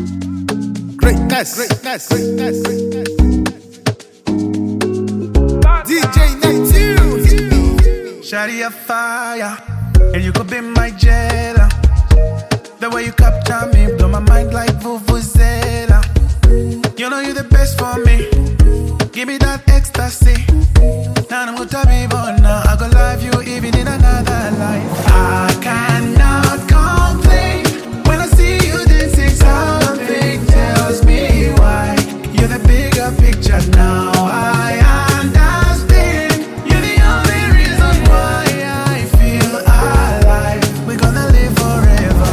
Greatness. DJ Night you. Shawty a fire, and you could be my jailer. The way you capture me, blow my mind like Vuvuzela. You know you're the best for me. Give me that ecstasy. Now I'm gonna be born now. I gonna love you even in another life. I cannot complain when I see you dancing. Something tells me why. You're the bigger picture now. I understand. You're the only reason why I feel alive. We're gonna live forever.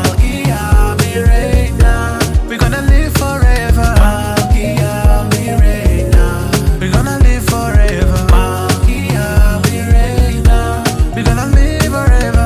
We're gonna live forever. We're gonna live forever. We're gonna live forever.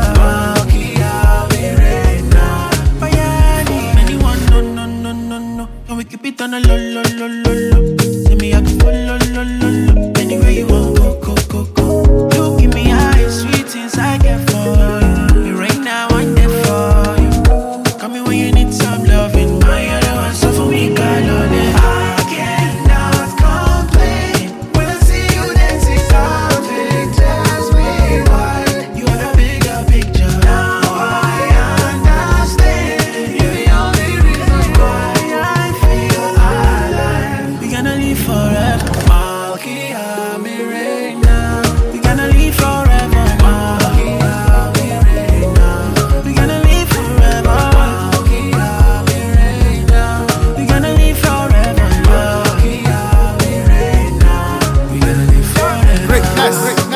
Anyone, no. And we keep it on a low. See me, I can follow, low. Anywhere you want, go. You give me high, sweet things I get for you. You right now, I'm there for you. Call me when you need some loving. My other one, so for me, God, on it. I cannot complain when I see you dancing. Something tells me why. You are the bigger picture. Now I understand. You're the only reason why I feel alive. We're gonna live forever. Malkia, me right now. We're gonna live forever. Malkia, me right now. We're gonna live forever. Malkia, me right now. We're gonna live forever. Malkia, me right now. We're gonna live forever. Greatness.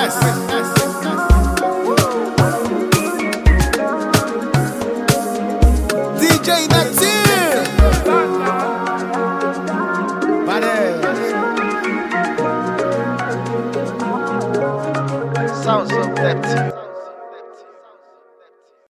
DJ Night you. Sounds of that.